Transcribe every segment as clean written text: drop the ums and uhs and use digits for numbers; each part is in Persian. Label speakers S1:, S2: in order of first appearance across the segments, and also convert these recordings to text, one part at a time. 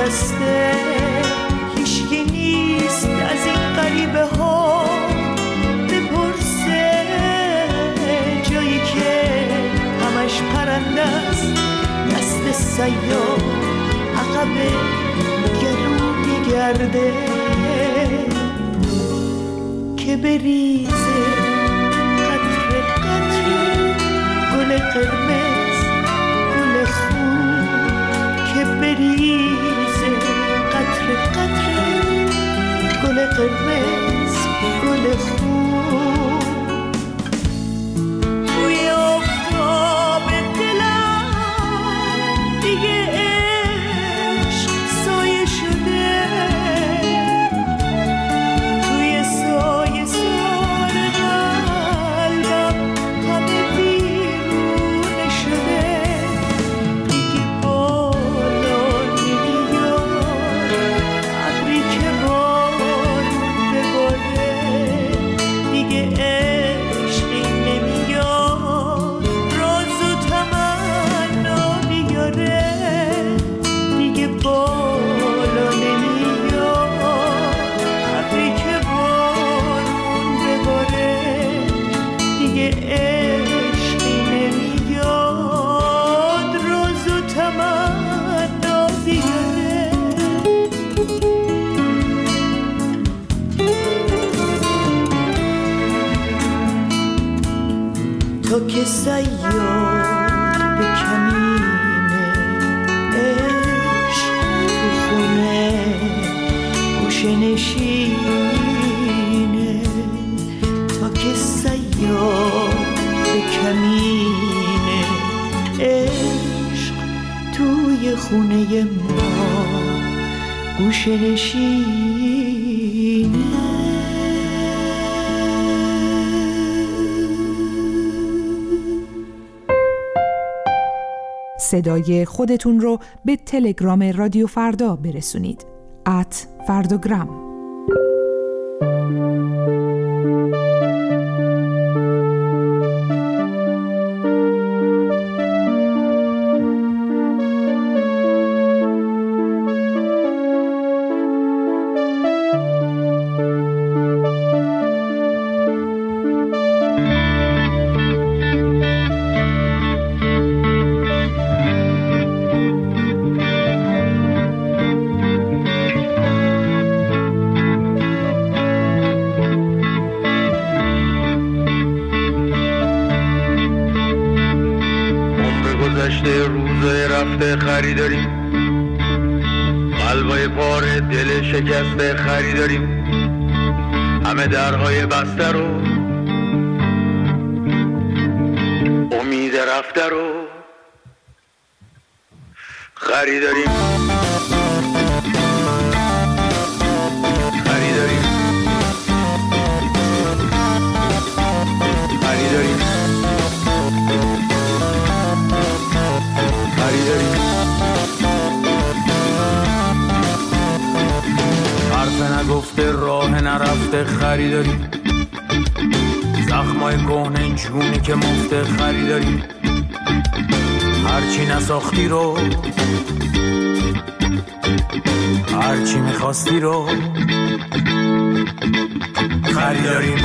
S1: نشسته، هیچکی نیست از این غریبه ها بپرسه، جایی که همش پرنده است، دست سیاه عقب گلو میگرده که بریزه قطره قطره گل قرمز گل خون، که بریزه قطره قطره گل قرمز گل خون. توی آفتاب دلم دیگه عشق سایه شده، توی سایه سار قلبم همه بیرونه شده، دیگه بالا نمیاد ابری که بارون بباره، دیگه عشقی نمیاد راز و تمنا بیاره، دیگه بالا نمیاد ابری که بارون بباره، دیگه عشقی نمیاد راز و تمنا بیاره. تا که سیاد به کمینه عشق تو خونه گوشه نشینه، تا که سیاد به کمینه عشق توی خونه ما گوشه نشینه.
S2: صدای خودتون رو به تلگرام رادیو فردا برسونید. @فرداگرام.
S3: خریداریم قلبای پاره دل شکسته خریداریم، همه درهای بسته رو امید رفته رو خریداریم، خریداریم خریداریم خریداریم. حرف نگفته راه نرفته خریداریم، زخمای کهنه جونی که مفته خریداریم، هرچی نساختی رو هرچی میخواستی رو خریداریم،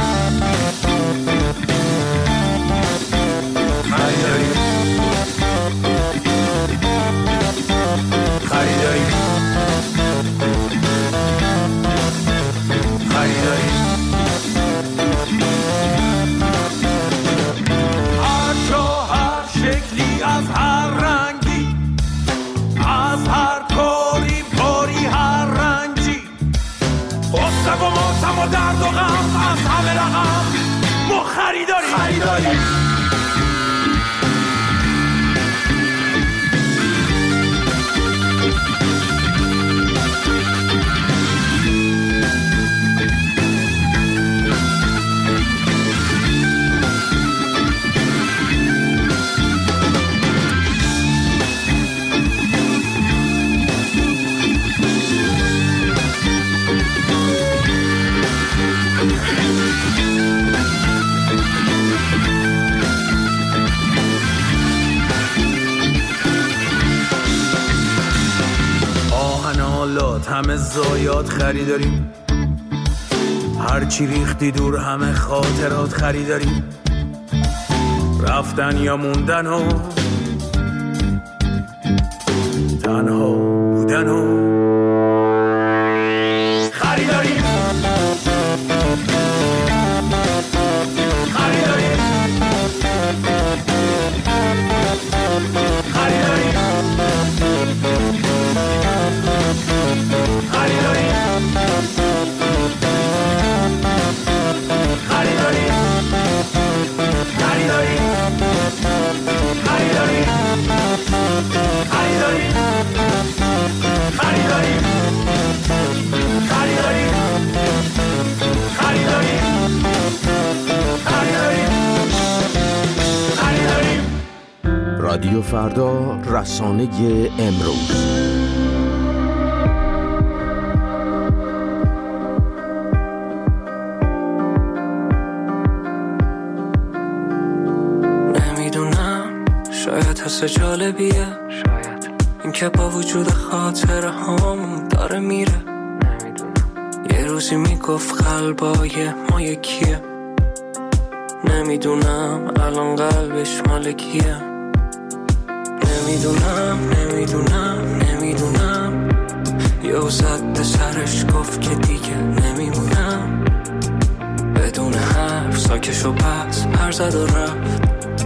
S3: خریداریم خریداریم خریداریم. هر جا هر شکلی از هر رنگی، از هر کاری باری هر رنجی، غصه و ماتم و درد و غم از همه رقم ما خریداریم، خریداریم. برات همه زایات خریداریم، هرچی ریختی دور همه خاطرات خریداریم، رفتن یا موندن و تنها بودن و خریداریم. خریداریم خریداریم خریداریم خریداریم خریداریم خریداریم خریداریم خریداریم خریداریم خریداریم خریداریم خریداریم.
S4: رادیو فردا، رسانه امروز.
S5: نمیدونم، شاید حس جالبیه، شاید این که با وجود خاطره هامون داره میره. نمیدونم، یه روزی میگفت قلبای ما یکیه. نمیدونم الان قلبش مال کیه. نمیدونم یه زد سرش گفت که دیگه نمیمونم. بدون حرف ساکشو پس پر زد و رفت.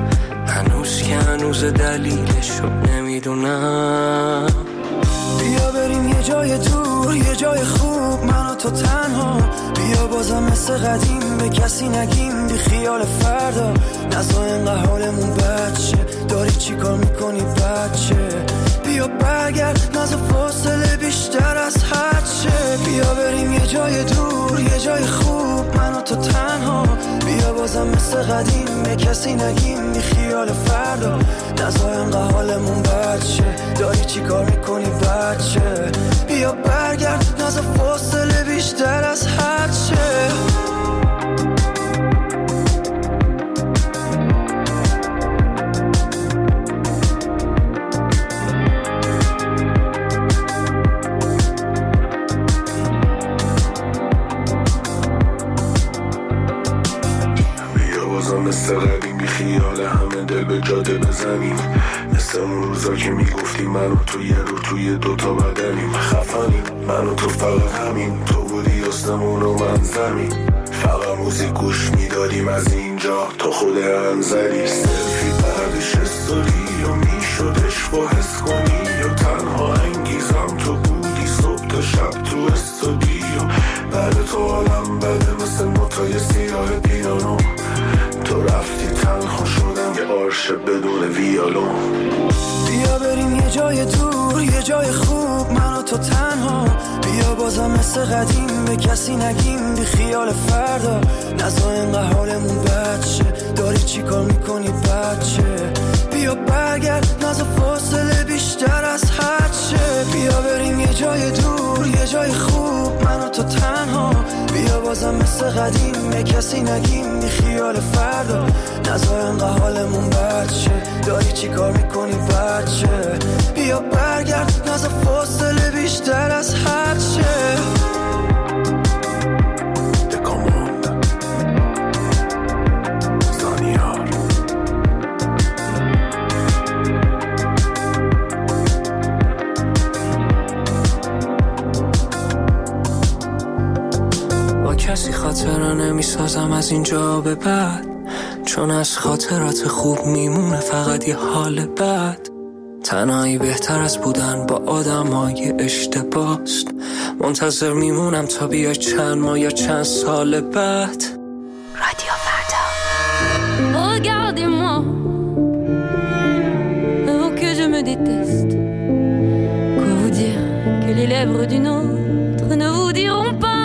S5: هنوز دلیلشو نمیدونم. بیا بریم یه جای دور، یه جای خوب، من و تو تنها. بیا بازم مثل قدیم به کسی نگیم، بی خیال فردا. نزا اینقدر حالمون بچه، داری چی کار میکنی بچه؟ بیا برگرد، نزا فاصله بیشتر از هرچه. بیا بریم یه جای دور، یه جای خوب، من و تو تنها. بیا بازم مثل قدیم به کسی نگیم، بی خیال فردا. نزا اینقدر حالمون بچه، داری چی کار میکنی بچه؟ بیا برگرد، نزا فاصله بیشتر از هرچه.
S6: مثل قدیم بی خیال همه دل به جاده بزنیم، مثل اون روزا که میگفتی من و تو یه رو توی دوتا بدنیم. خفنیم من و تو فقط همین، تو بودی آسمون و من زمین. فقط موزیک گوش میدادیم از اینجا تا خود انزلی. سلفی بعدش استوری و میشدش با حس کنی، یا تنها انگیزم تو بودی صبح تا شب تو استودیو. بعد تو حالم بده مثل نوتای سیاه پیانو. تو رفتی تنها شدم یه آرش بدون ویالون.
S5: بیا بریم یه جای دور، یه جای خوب، من و تو تنها. بیا بازم مثل قدیم به کسی نگیم، بی خیال فردا. نزا اینقدر حالمون بچه، داری چی کار میکنی بچه؟ بیا برگرد، نزا فاصله بیشتر از هرچه. بیا بریم یه جای دور، یه جای خوب، من و تو تنها. بیا بازم مثل قدیم به کسی نگیم، بی خیال فردا. نزا اینقدر حالمون بچه، داری چی کار میکنی بچه؟ بیا برگرد، نزا فاصله بیشتر از هرچه. کسی خاطره نمیسازم از اینجا به بعد، چون از خاطرات خوب میمونه فقط یه حال بد. تنهایی بهتر از بودن با آدمای اشتباست. منتظر میمونم تا بیا چند ماه یا چند سال بعد.
S7: رادیو فردا. Regardez-moi, oh que je me déteste. Quoi vous dire que les lèvres d'une autre ne vous diront pas.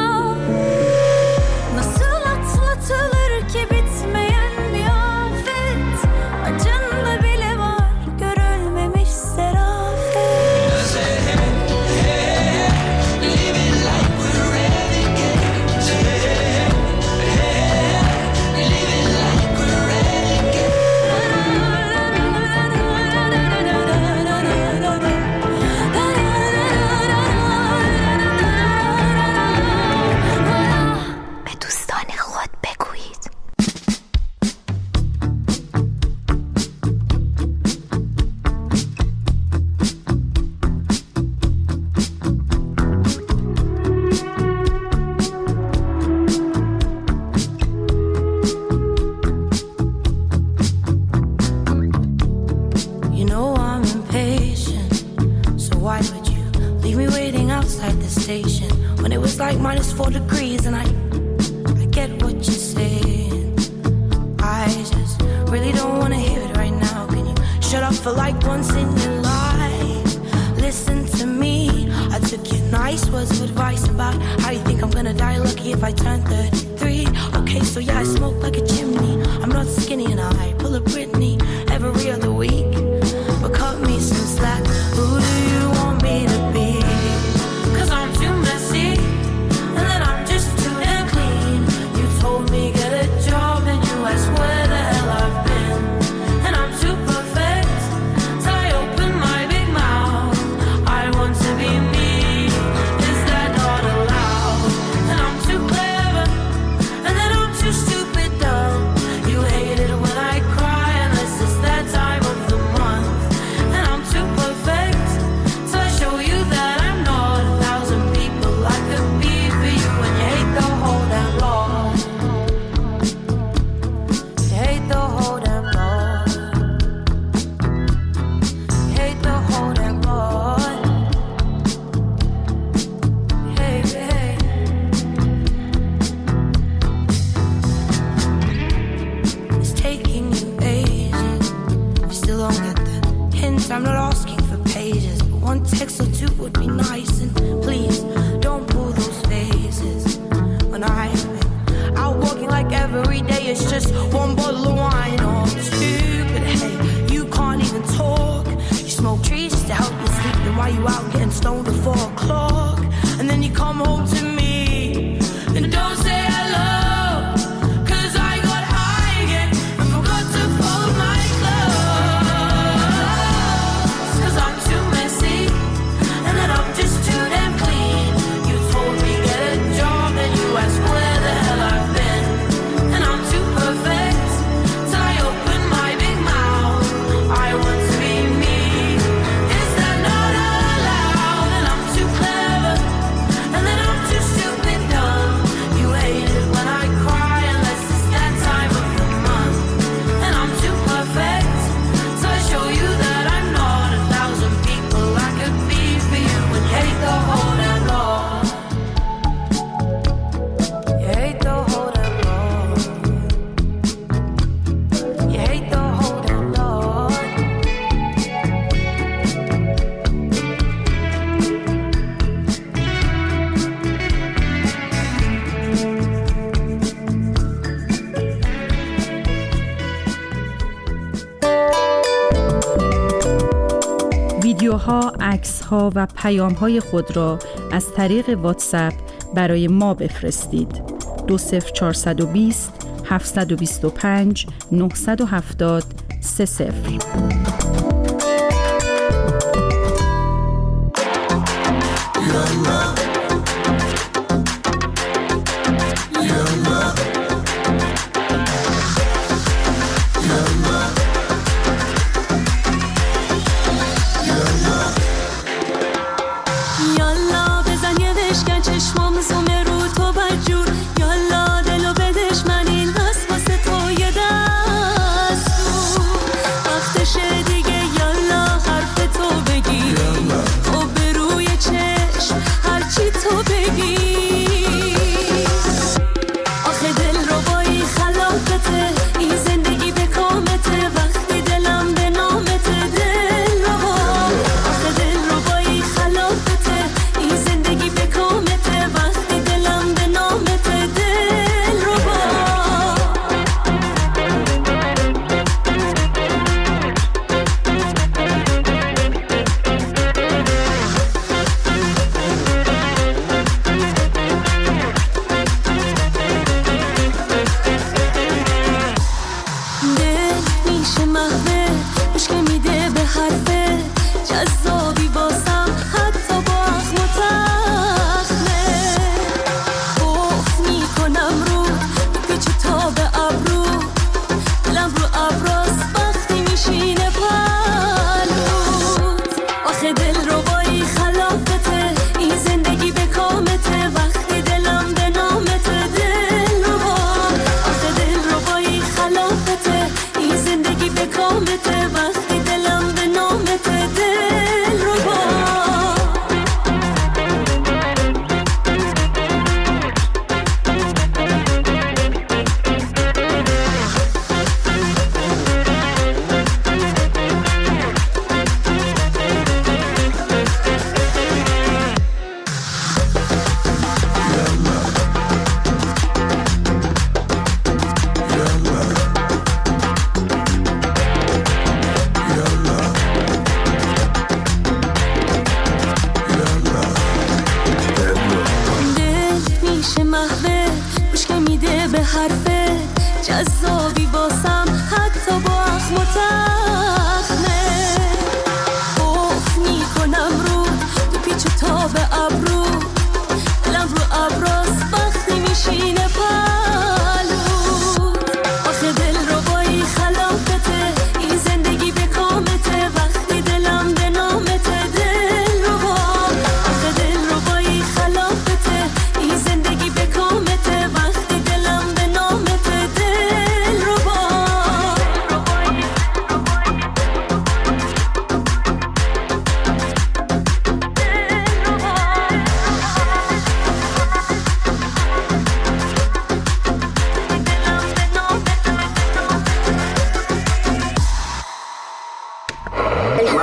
S5: You know I'm impatient, so why would you leave me waiting outside the station when it was like -4 degrees? And I get what you're saying, I just really don't want to hear it right now. Can you shut up for like once in your life? Listen to me, I took your nice words of advice about how you think I'm gonna die lucky if I turn 33. Okay, so yeah, I smoke like a chimney, I'm not skinny and I pull a Britney every other week. But cut me some slack, who do you want me to be? 'Cause I'm too messy, and then I'm just too damn clean. You told me get a job and you asked where the hell I've been. And I'm too perfect, so I open my big mouth. I want to be me, is that not allowed? And I'm too clever, and then I'm too stupid dumb. You hate it when I cry unless it's that time of the month. And I'm too perfect, so I show you that I'm not 1,000 people I could be for you. And you hate the whole damn lot. You hate the whole damn lot. You hate the whole damn lot. Hey, hey. It's taking you ages. You still don't get the hint. I'm not asking for pages, but one text or two would be nice. And please don't pull those faces when I've been out walking like every day. It's just one bottle of wine or two. But hey, you can't even talk. You smoke trees just to help you sleep. Then why you out getting stoned at 4 o'clock? And then you come home to me and don't say hello. 'Cause I got high again and forgot to fold my clothes. 'Cause I'm too messy, and then I'm just too damn clean. You told me get a job and you asked where the hell I've been. And I'm too perfect, so I open my big mouth. I want to be me, is that not allowed? And I'm too clever, and then I'm too stupid dumb. You hate it when I cry unless it's that time of the month. And I'm too perfect, so I show you that I'm not 1,000 people I could be for you. And you hate the whole damn lot. You hate the whole damn lot. You hate the whole damn lot.
S8: ویدیوها، عکس‌ها و پیام‌های خود را از طریق واتساپ برای ما بفرستید. 20420 725 970 30.
S9: یالا بزن یه بشکن چشمام زومه رو تو بدجور. یالا دلو بدش من این هست واسه تو یه دست. وقتشه دیگه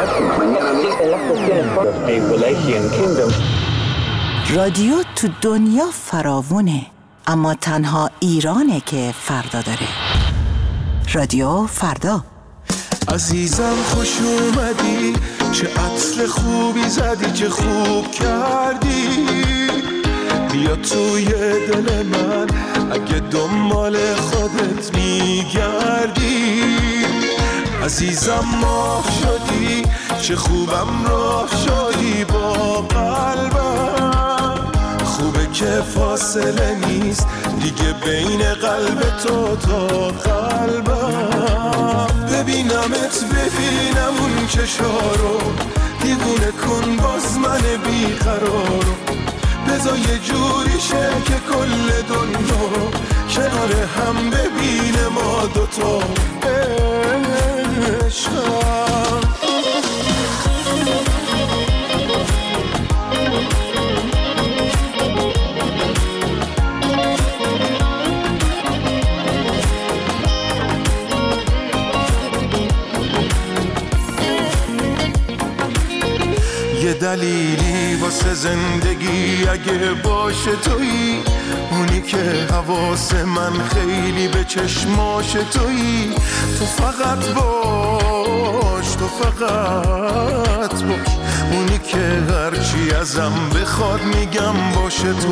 S1: رادیو تو دنیا فراوونه، اما تنها ایرانه که فردا داره. رادیو فردا.
S6: عزیزم خوش اومدی، چه عطر خوبی زدی، چه خوب کردی. بیا توی دل من اگه دنبال خودت میگردی. عزیزم ماه شدی، چه خوبم راه شدی با قلبم. خوبه که فاصله نیست دیگه بین قلب تو تا قلبم. ببینمت ببینم اون چشارو، دیوونه کن باز من بیقرارو. بذار یه جوری شه که کل دنیا کنار هم ببینه ما دوتا عشقم. یه دلیلی واسه زندگی اگه باشه تویی، اونی که حواس من خیلی به چشماش تویی. تو فقط باش، تو فقط باش، اونی که هرچی ازم بخواد میگم باشه تو.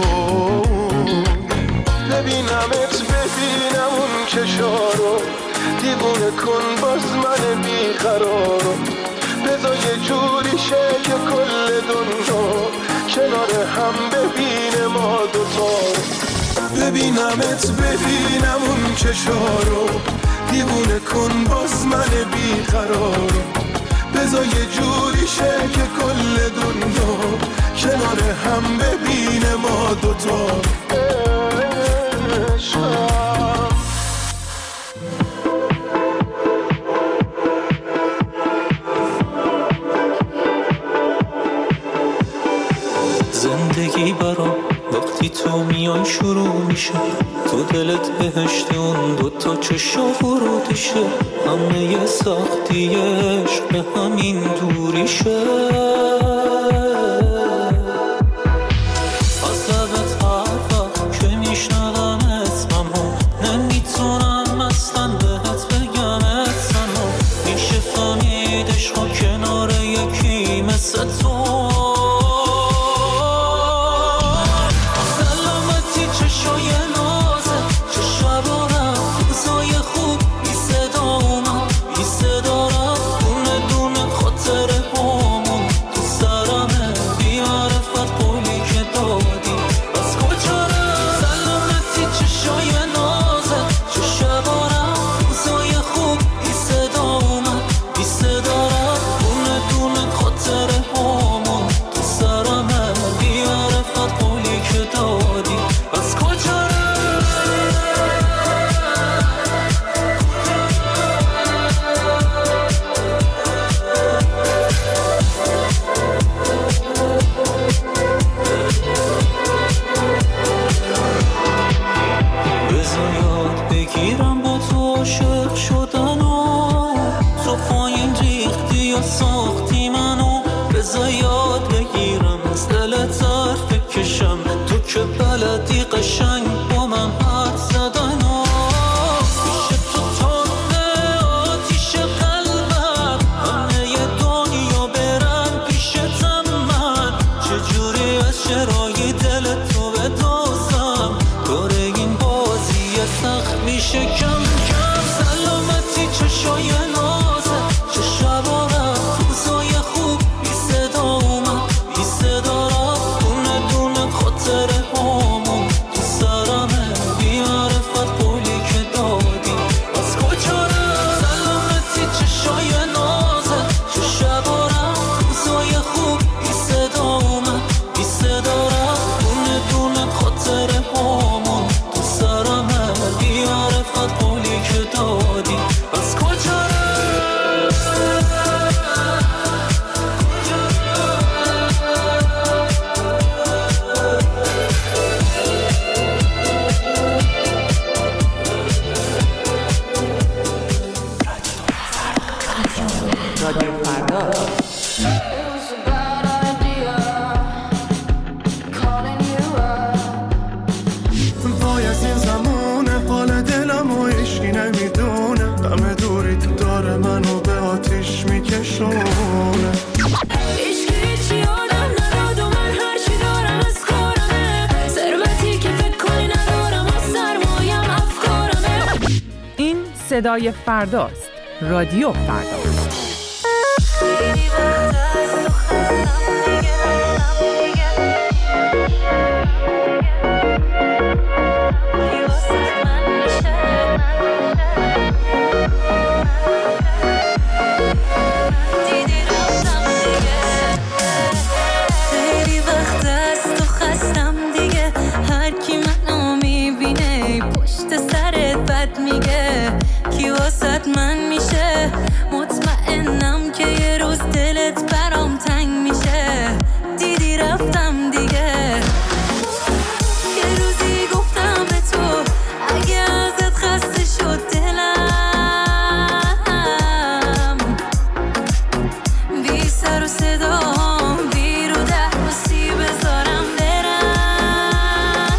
S6: ببینمت ببینم اون چشارو، دیوونه کن باز من بیقرارو. بذار یه جوری شه که کل دنیا کنار هم ببینه ما دوتا. ببینمت ببینم اون چشارو، دیوونه کن باز من بیقرارو. بذار یه جوری شه که کل دنیا کنار هم ببینه ما دوتا عشقم.
S10: زندگی برام وقتی تو میای شروع میشه، تو دلت بهشت اون دوتا چشا ورودشه. همه سختی عشق به همین دوریشه. از لبت هر وقت که میشنوم اسممو، نمیتونم اصلا بهت بگم اسممو. میشه فهمید عشقا کنار یکی مثل تو. چشای نازه، چه شبارم روزای خوب بی صدا
S5: وای از این زمونه حال دلم و عشقی نمیدونه دم دوری تو داره منو به آتیش میکشونه
S9: هیچی آدم نداد و من هرچی دارم از کارمه ثروتی که فکر کنی ندارم و سرمایم افکارمه.
S2: این صدای فرداست. رادیو فردا.
S9: خیلی وقت از تو خستم دیگه هر کی منو میبینه پشت سرت بد میگه کی واسط من میشه مطمئنم که یه روز دلت برام تنگ میشه دیدی رفتم دیگه یه روزی گفتم به تو اگه ازت خسته شد دلم بی سر و صدام بی رو در بسی بذارم برم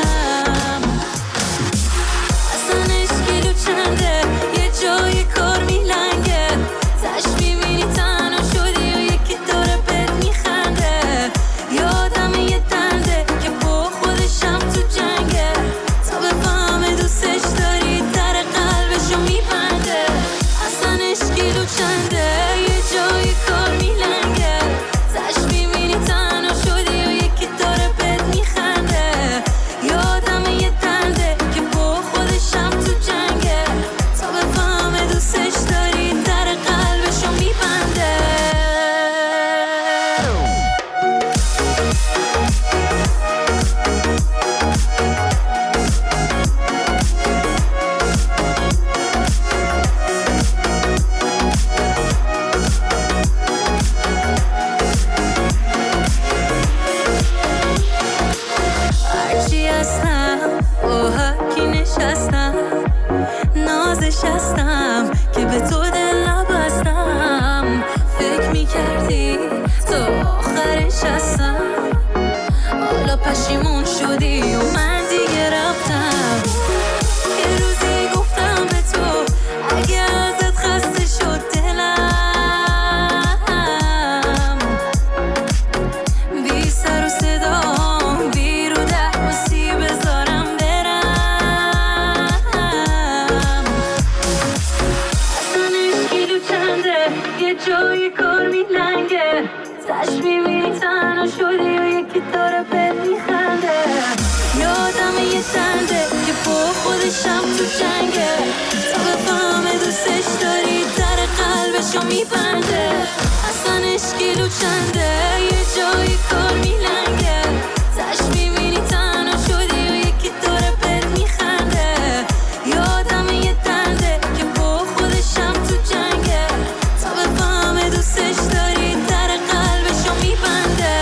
S9: اصلا اشکیلو چنده یه جای کار میلنگه تش میبینی تنها شدی و یکی داره بهت میخنده یادم یه دنده که با خودشم تو جنگه تا بفهمه دوستش داری در قلبشو میبنده اصلا اشکیلو چنده یه جای کار میلنگه تش میبینی تنها شدی و یکی داره بهت میخنده یادم یه دنده که با خودشم تو جنگه تا بفهمه دوستش داری در قلبشو میبنده. هرچی هستم با هرکی نشستم نازش هستم که به تو دل نبستم فکر میکردی تا آخرش هستم حالا پشیمون شدی و من دیگه رفتم یه روزی گفتم به تو اگه ازت خسته شد دلم بی سر و صدام بی رو در بسی بذارم برم اصلا اشکیلو چنده یه جای کار میلنگه تش میبینی تنها شدی و یکی داره بهت میخنده یادم یه دنده که با خودشم تو جنگه تا بفهمه دوستش داری در قلبشو میبنده اصلا اشکیلو چنده یه جای کار میلنگه تش میبینی تنها شدی و یکی داره بهت میخنده یادم یه دنده که با خودشم تو جنگه تا بفهمه دوستش داری در قلبشو میبنده.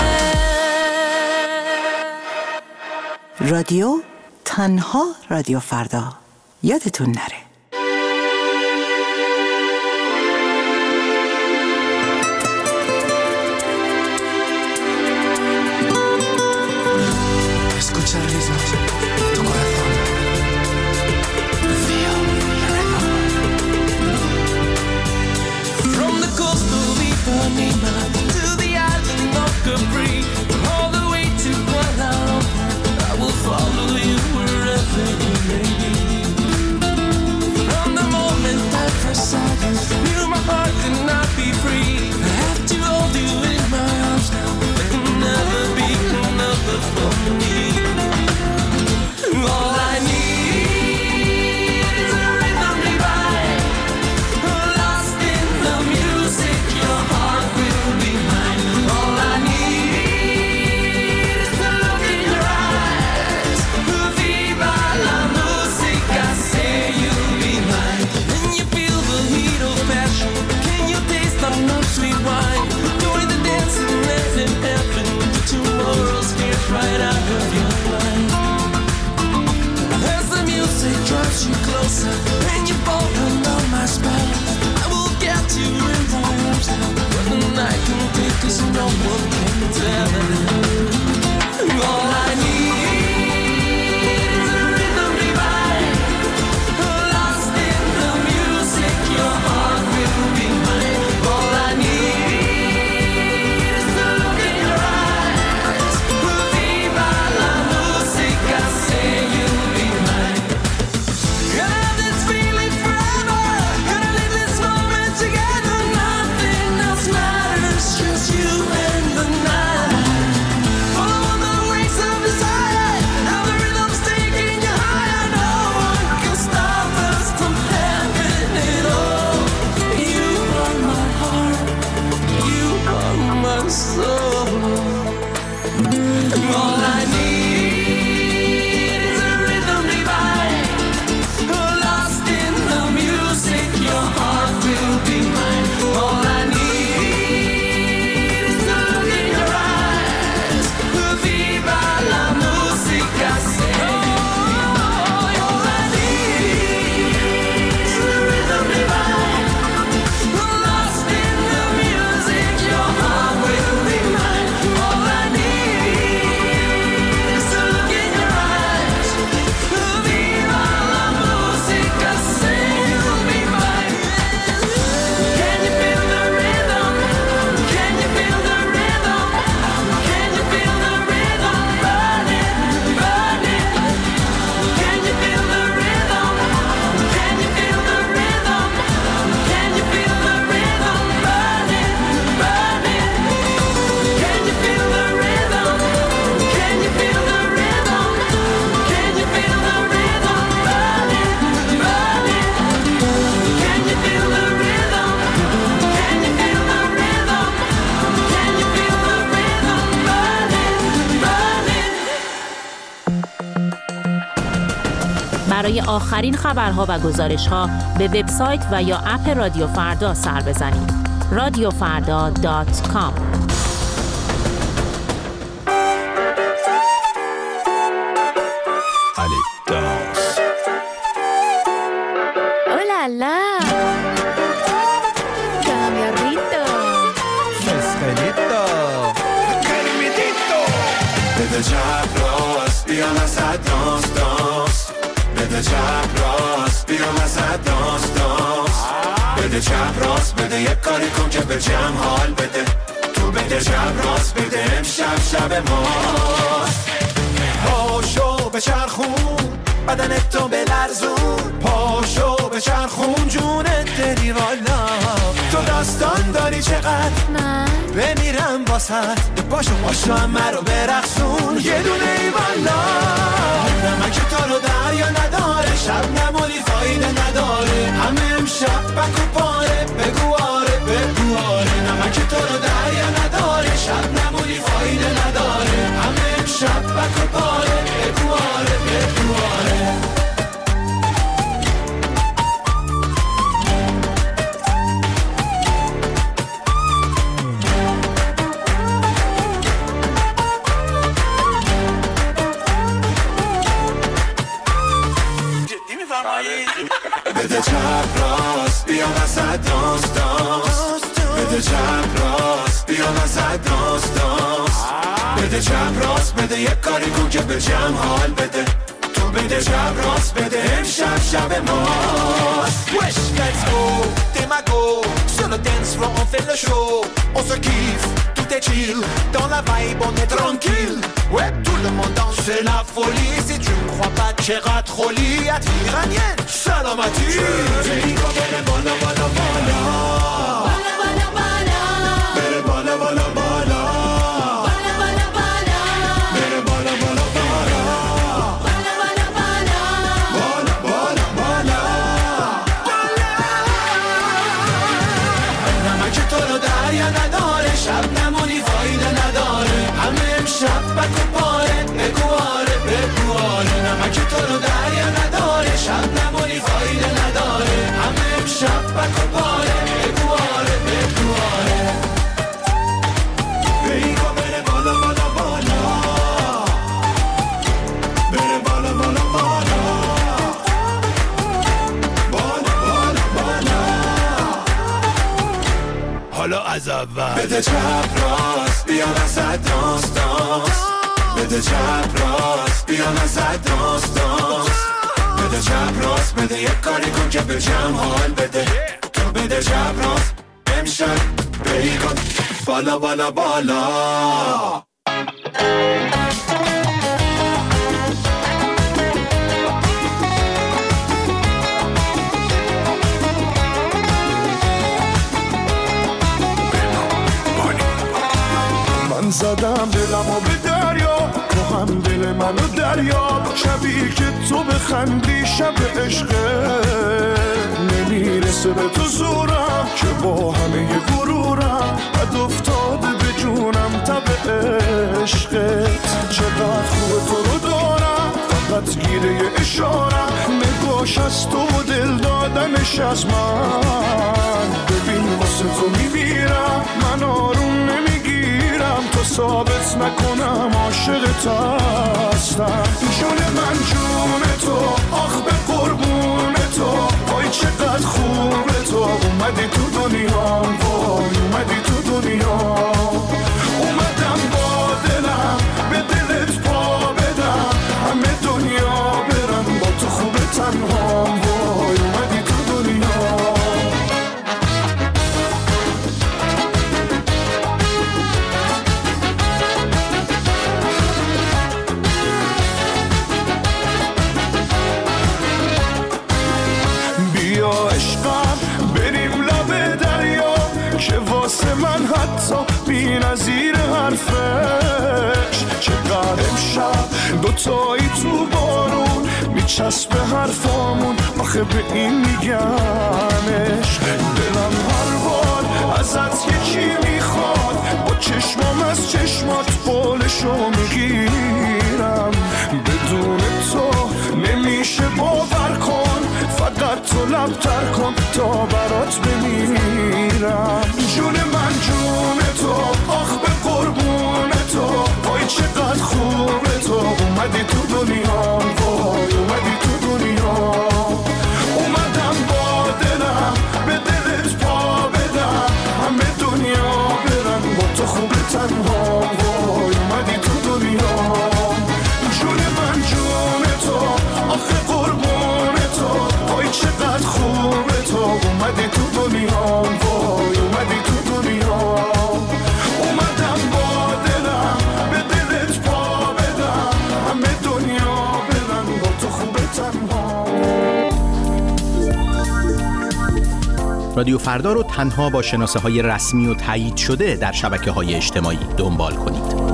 S1: رادیو تنها رادیو فردا. یادتون نره.
S5: Escucha el ritmo de tu corazón. Feel the rhythm.
S3: From the coast of Ipanema to the island of Capri, all the way to Kuala Lumpur, I will follow you wherever you may be. From the moment I first saw you, knew my heart could not be free. I have to hold you in my arms now. There can never be another for me. All I need is a rhythm divine, lost in the music. Your heart will be
S5: 'cause no one can tell. All I need is a rhythm divine, lost in the music, your heart will be mine. All I need is to look in your eyes, viva la musica, say you'll be mine. Gonna have this feeling forever, gonna live this moment together, nothing else matters, just you and the night. Follow on the wings of desire, now the rhythm's taking you higher, no one can stop us from having it all. You are my heart, you are my soul. All I need is a rhythm divine, lost in the music, your heart will be mine. All I need is to look in your eyes, viva la musica, say you'll be mine. All I need is a rhythm divine, lost in the music, your heart will be mine. All I need is to look in your eyes, viva la musica, say you'll be mine. Can you feel the rhythm? Can you feel the rhythm? Can you feel the rhythm burning, burning? Can you feel the rhythm? Can you feel the rhythm? Can you feel the rhythm burning, burning? Can you feel the rhythm? Can you feel the rhythm? Can you feel the rhythm burning, burning? Can you feel the rhythm? Can you feel the rhythm? Can you feel the rhythm burning, burning?
S11: برای آخرین خبرها و گزارش‌ها به وبسایت و یا اپ رادیو فردا سر بزنید. radiofarda.com.
S7: ¡Hola, la! ¡Cambiarrito!
S6: بده چپ راست بیا وسط دانس دانس، بده چپ راست بیا وسط دانس دانس، بده چپ راست بده یک کاری کن که به جمع حال بده، تو بده چپ راست بده امشب شب ماست. پاشو به چرخون بدنت تو بلرزون، پاشو به چرخون جونت دلی والا، تو داستان داری چقدر
S7: من
S6: بمیرم واسط، پاشو پاشو همه رو برقصون یه دونه ای والا. نمک تو رو دریا نداره، شب نمونی فایده نداره، همه امشب بکو پاره بگو آره بگو آره. نمک تو رو دریا نداره، شب نمونی فایده نداره، همه امشب بکو پاره بگو آره بگو آره. بده چپ راست بیا وسط دانس دانس، بده چپ راست بیا وسط دانس دانس، بده چپ راست بده یک کاری کن که به جمع حال بده، تو بده چپ راست بده امشب شب ماست. Wesh let's go, Demago, sur le dance floor on fait le show, on se kiffe, tout est chill, dans la vibe on est tranquille. Ouais tout le monde danse, c'est la folie, si tu ne crois pas Cherat Roli, iranienne, salamati. Rico bene bola bola bola, bola bola bola, bene bola bola bola, bola bola bola, bene bola bola bola, bola bola bola, bola bola bola, bola. نمک تو رو دریا نداره، شب نمونی فایده نداره، همه امشب بکو پاره بگو آره بگو آره. نمک تو رو دریا نداره، شب نمونی فایده نداره، همه امشب بکو پاره بگو آره بگو آره. بیگو بره بالا بالا بالا، بره بالا بالا بالا، بالا بالا بالا. حالا از اول بده چپ راست بیا وسط دانس دانس، بده چپ راست بیا وسط دانس دانس، بده چپ راست بده یک کاری کن که به جمع حال بده، تو بده چپ راست امشب بری کن بالا بالا بالا.
S12: من زدم دلمو به دریا، تو هم دل منو دریا، شبی که تو بخندی شب عشقه، نمیرسه به تو زورم که با همه غرورم بد افتاده به جونم تب عشقت. چقدر خوب تو رو دارم فقط گیره اشارم، نگاش از تو و دل دادنش از من. ببین واسه تو میمیرم من آروم نمیگیرم تا ثابت نکنم عاشقت هستم. جون من جون تو آخ به قربون تو، وای چقدر خوبه تو اومدی تو دنیا، وای اومدی تو دنیا. اومدم با دلم به دلت پا بدم، همه دنیا برم با تو خوبه تنها، وای اومدی تو دنیا. بیا عشقم بریم لب دریا، که واسه من حتی بی نظیر حرفش. چقدر امشب دوتایی تو بارون میچسبه حرفامون، آخه به این میگمش. دلم هر بار ازت یکی میخواد، با چشمام از چشمات بالشو میگیرم. بدون تو نمیشه باور کن، فقط تو لبتر کن تا برات بمیرم. جون من جون تو آخ به قربون تو، وای چقدر خوبه تو اومدی تو دنیا، وای اومدی تو دنیا. اومدم با دلم به دلت پا بدم، همه دنیا برن با تو خوبه تنها، وای اومدی تو دنیا. جون من جون تو آخه قربون تو، وای چقدر خوبه تو اومدی تو دنیا، وای اومدی تو دنیا. اومدم با دلم به دلت پا بدم، همه دنیا برن با تو خوبه تنها.
S4: رادیو فردا رو تنها با شناسه های رسمی و تایید شده در شبکه های اجتماعی دنبال کنید.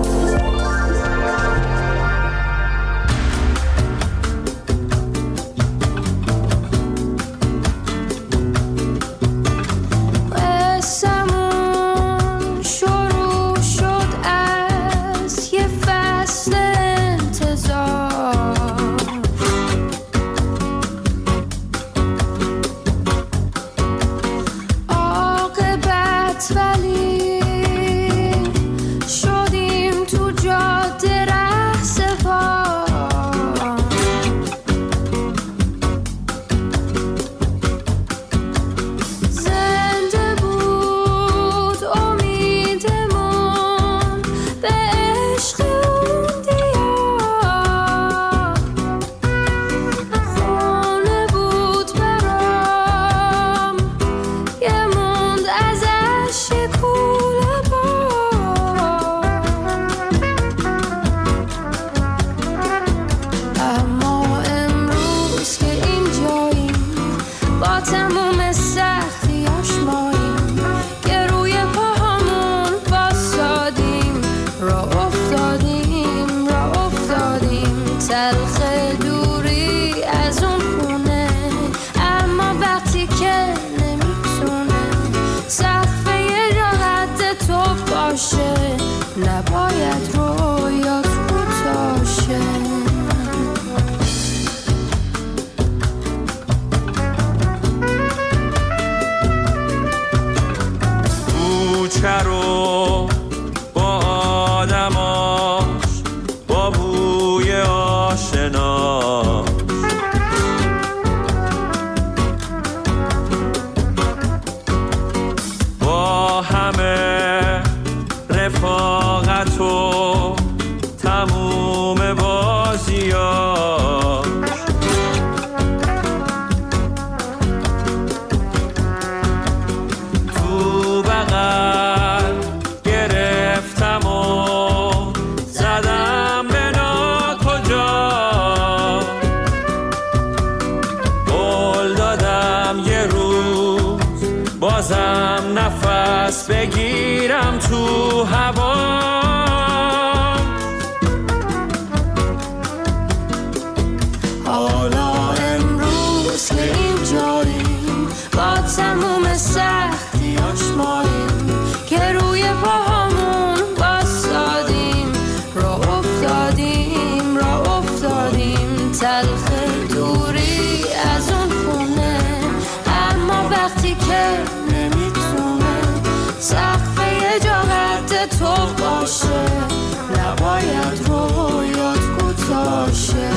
S13: نباید رویات کوتاشه.
S3: کوچه رو با آدماش، با بوی آشناش، با همه میرم تو هوا.
S13: حالا امروز که اینجاییم با تموم سختیاش ماییم که روی پاهامون بایستادیم، راه افتادیم تلخ دوری از اون خونه، اما وقتی که نمیتونه سقف یه جا قد تو باشه، نباید رویات کوتاشه.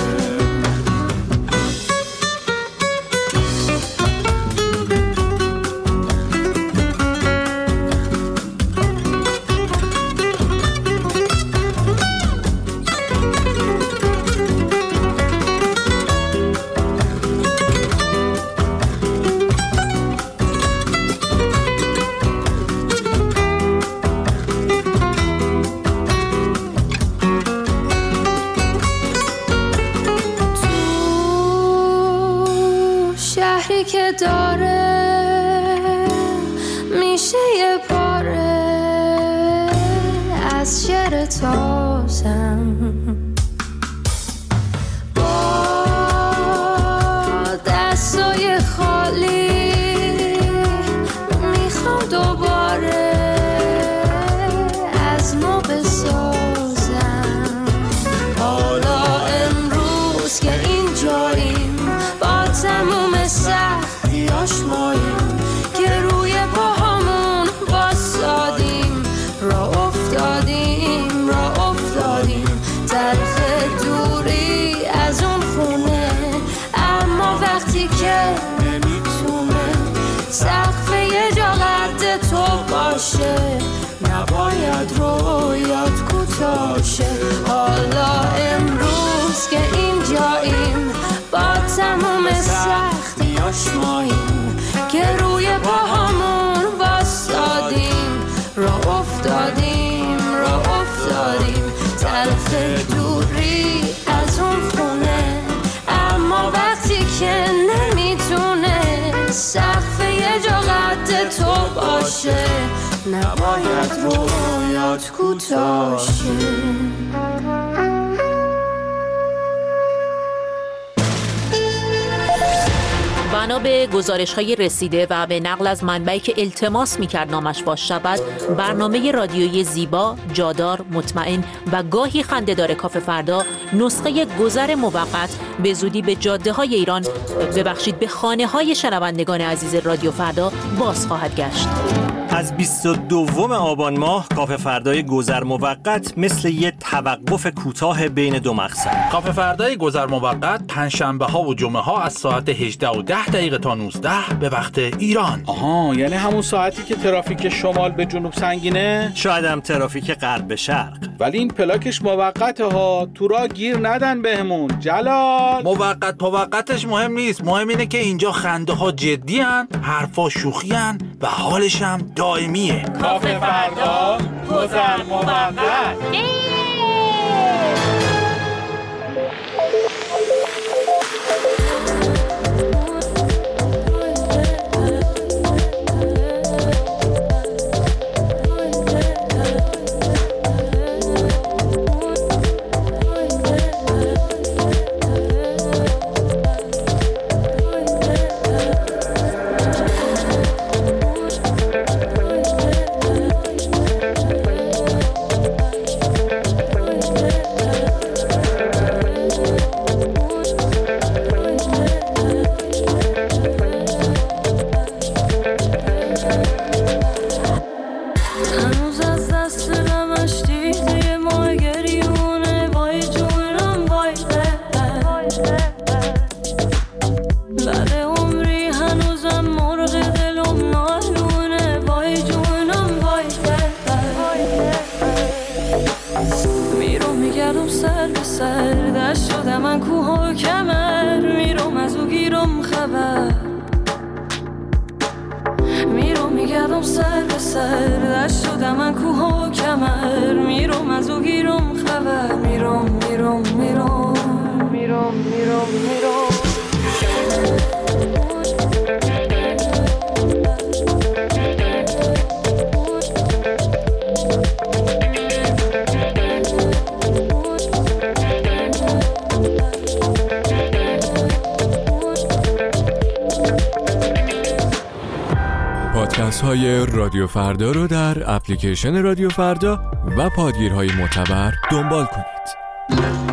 S13: که داره میشه یه پاره از شعر تازم، با دستای خالی میخوام دوباره از نو بسازم. حالا امروز که اینجاییم با تموم سختیاش ماییم که روی پاهامون بایستادیم، راه افتادیم تلخ دوری از اون خونه، اما وقتی که نمیتونه سقف یه جا قد تو باشه، نباید رویات کوتاشه. حالا امروز که اینجاییم با تموم سختیاش ماییم که روی پاهامون واسادیم، راه افتادیم تلخ دوری از اون خونه، اما وقتی که نمیتونه سقف یه جا قد تو باشه، نباید رویات کوتاشه.
S11: بنا به گزارش‌های رسیده و به نقل از منبعی که التماس می‌کرد نامش فاش شود، برنامه رادیویی زیبا، جادار، مطمئن و گاهی خنده‌دار کافه فردا نسخه گذر موقت به زودی به جاده‌های ایران، به خانه‌های شنوندگان عزیز رادیو فردا باز خواهد گشت.
S14: از 22 آبان ماه کافه فردای گذر موقت مثل یه توقف کوتاه بین دو مقصد.
S15: کافه فردای گذر موقت پنجشنبه ها و جمعه ها از ساعت 18:10 تا 19 به وقت ایران.
S4: آها، یعنی همون ساعتی که ترافیک شمال به جنوب سنگینه؟
S14: شاید هم ترافیک غرب به شرق.
S4: ولی این پلاکش موقته ها، تو راه گیر ندن بهمون. جلال
S15: موقتش مهم نیست، مهم اینه که اینجا خنده ها جدی هن، حرفا شوخی هن و حالش هم دائمیه.
S4: کافه فردا گذر موقت.
S16: های رادیو فردا رو در اپلیکیشن رادیو فردا و پادگیرهای معتبر دنبال کنید.